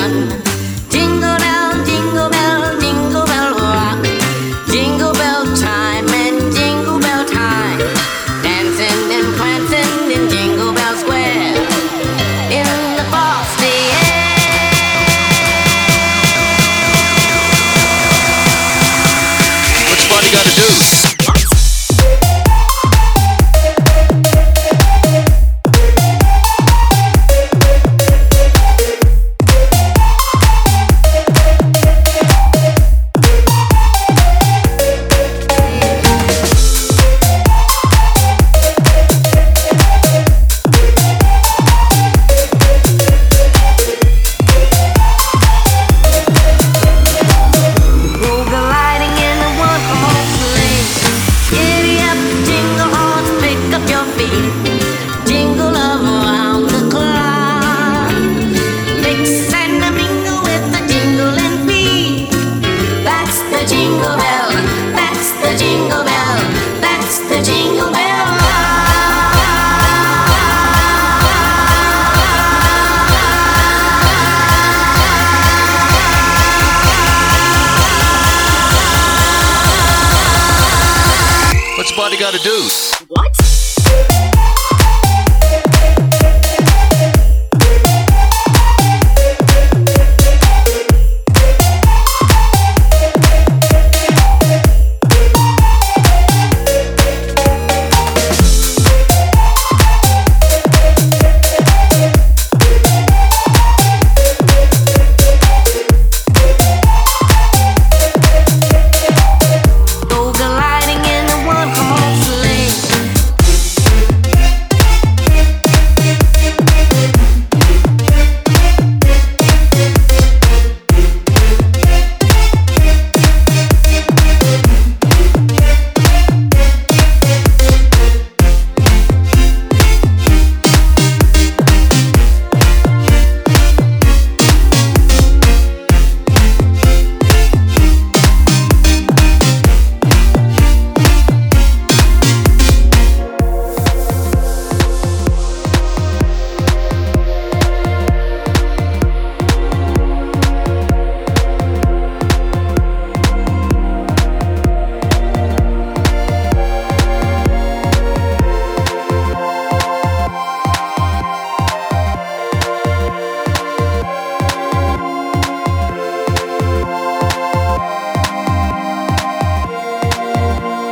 fun. Jingle bell rock. Jingle bell time and jingle bell time. Dancing and prancing in Jingle Bell Square. In the frosty air. What somebody gotta do? Jingle around the clock. Mix and a mingle with the jingling feet. That's the jingle bell. That's the jingle bell. That's the jingle bell What somebody gotta do? What?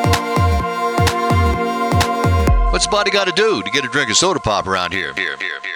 What's somebody gotta do to get a drink of soda pop around here?